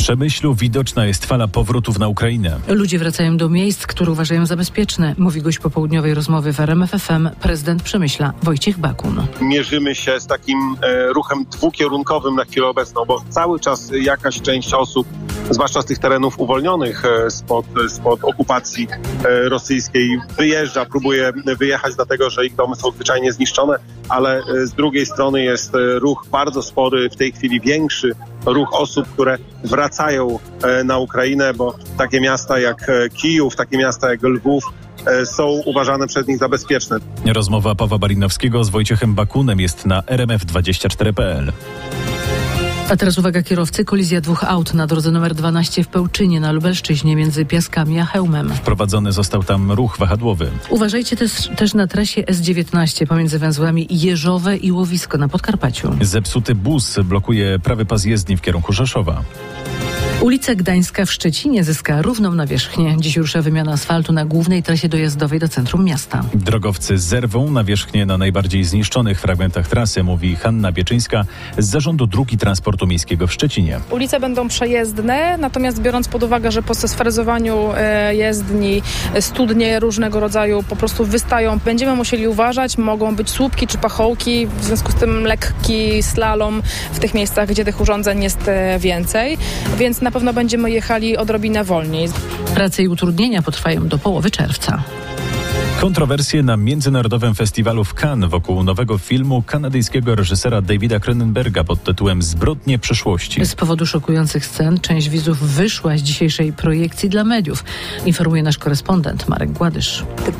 Przemyślu widoczna jest fala powrotów na Ukrainę. Ludzie wracają do miejsc, które uważają za bezpieczne, mówi gość popołudniowej rozmowy w RMF FM prezydent Przemyśla Wojciech Bakun. Mierzymy się z takim ruchem dwukierunkowym na chwilę obecną, bo cały czas jakaś część osób, zwłaszcza z tych terenów uwolnionych spod okupacji rosyjskiej, wyjeżdża, próbuje wyjechać dlatego, że ich domy są zwyczajnie zniszczone, ale z drugiej strony jest ruch bardzo spory, w tej chwili większy ruch osób, które wracają na Ukrainę, bo takie miasta jak Kijów, takie miasta jak Lwów są uważane przez nich za bezpieczne. Rozmowa Pawła Barinowskiego z Wojciechem Bakunem jest na rmf24.pl. A teraz uwaga kierowcy, kolizja dwóch aut na drodze nr 12 w Pełczynie na Lubelszczyźnie między Piaskami a Chełmem. Wprowadzony został tam ruch wahadłowy. Uważajcie też na trasie S19 pomiędzy węzłami Jeżowe i Łowisko na Podkarpaciu. Zepsuty bus blokuje prawy pas jezdni w kierunku Rzeszowa. Ulica Gdańska w Szczecinie zyska równą nawierzchnię. Dziś rusza wymiana asfaltu na głównej trasie dojazdowej do centrum miasta. Drogowcy zerwą nawierzchnię na najbardziej zniszczonych fragmentach trasy, mówi Hanna Bieczyńska z Zarządu Dróg i Transportu Miejskiego w Szczecinie. Ulice będą przejezdne, natomiast biorąc pod uwagę, że po sfrezowaniu jezdni studnie różnego rodzaju po prostu wystają, będziemy musieli uważać, mogą być słupki czy pachołki, w związku z tym lekki slalom w tych miejscach, gdzie tych urządzeń jest więcej, więc na pewno będziemy jechali odrobinę wolniej. Prace i utrudnienia potrwają do połowy czerwca. Kontrowersje na Międzynarodowym Festiwalu w Cannes wokół nowego filmu kanadyjskiego reżysera Davida Cronenberga pod tytułem Zbrodnie przyszłości. Z powodu szokujących scen część widzów wyszła z dzisiejszej projekcji dla mediów, informuje nasz korespondent Marek Gładysz.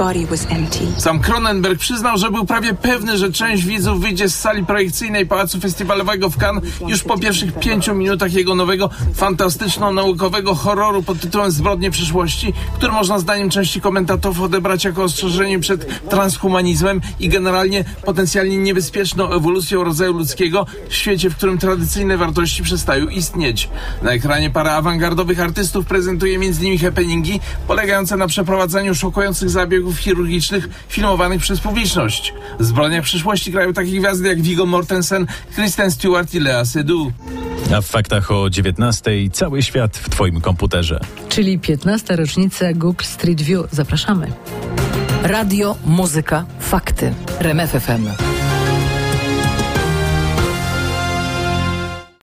Sam Cronenberg przyznał, że był prawie pewny, że część widzów wyjdzie z sali projekcyjnej Pałacu Festiwalowego w Cannes już po pierwszych 5 minutach jego nowego, fantastyczno-naukowego horroru pod tytułem Zbrodnie przyszłości, który można zdaniem części komentatorów odebrać jako ostrzeżenie przed transhumanizmem i generalnie potencjalnie niebezpieczną ewolucją rodzaju ludzkiego w świecie, w którym tradycyjne wartości przestają istnieć. Na ekranie para awangardowych artystów prezentuje m.in. happeningi polegające na przeprowadzaniu szokujących zabiegów chirurgicznych filmowanych przez publiczność. W Zbrodniach przyszłości grają takie gwiazdy jak Viggo Mortensen, Kristen Stewart i Lea Seydoux. A w faktach o 19:00 cały świat w Twoim komputerze. Czyli 15. rocznica Google Street View. Zapraszamy. Radio, muzyka, fakty. RMF FM.